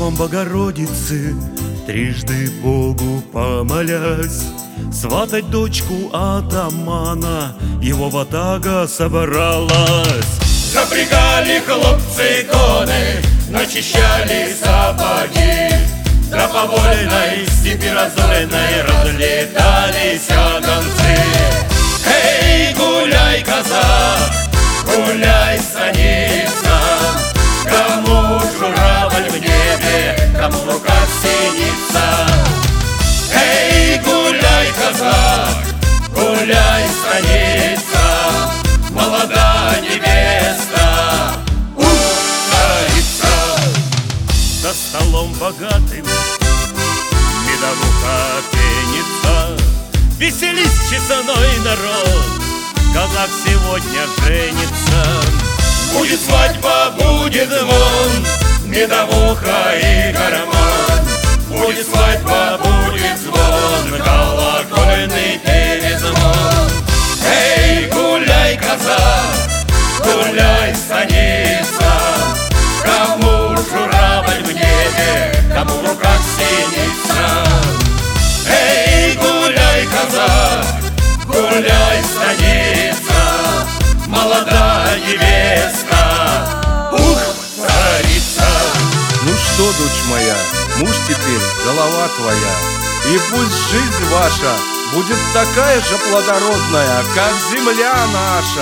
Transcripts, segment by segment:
столом Богородицы, трижды Богу помолясь, сватать дочку атамана его ватага собралась. Запрягали хлопцы кони, начищали сапоги, да по вольной степи разоренной разлетались гонцы. Эй, гуляй, казак, гуляй, станица, кому журавль в небе, кому в руках синица. Эй, гуляй, казак, гуляй, станица, молодая невеста, царица. За столом богатым медовуха пенится, веселись, честной народ, казак сегодня женится. Будет свадьба, будет звон, медовуха и гармон. Будет свадьба, будет звон, колокольный перезвон. Эй, гуляй, казак, гуляй, станица, кому журавль в небе, кому в руках синица. Эй, гуляй, казак, гуляй, станица, молодая невеста, царица. Ну что, дочь моя, муж теперь голова твоя, и пусть жизнь ваша будет такая же плодородная, как земля наша.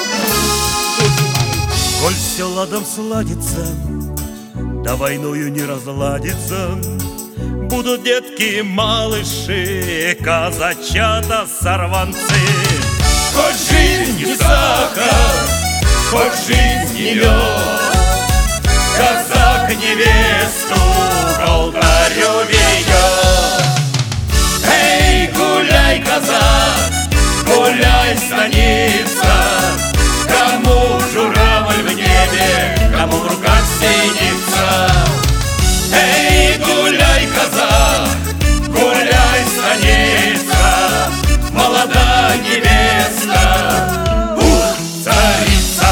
Коль все ладом сладится, да войною не разладится, будут детки малыши, казачата сорванцы. Хоть жизнь не сахар, хоть жизнь не лед, казак невесту к алтарю ведет. Эй, гуляй, казак, гуляй, станица, кому журавль в небе, кому в руках синица. Эй, гуляй, казак, гуляй, станица, молодая невеста, царица.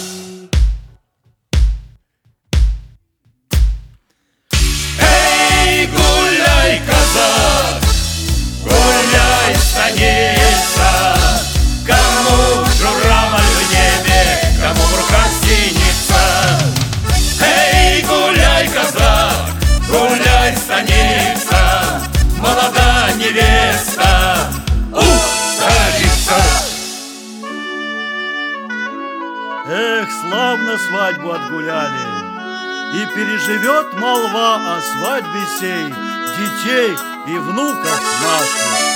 Эй, гуляй, казак, гуляй, станица, кому журавль в небе, кому в руках синица. Эй, гуляй, казак, гуляй, станица, молодая невеста, царица. Эх, славно свадьбу отгуляли, и переживет молва о свадьбе сей детей и внуков наших.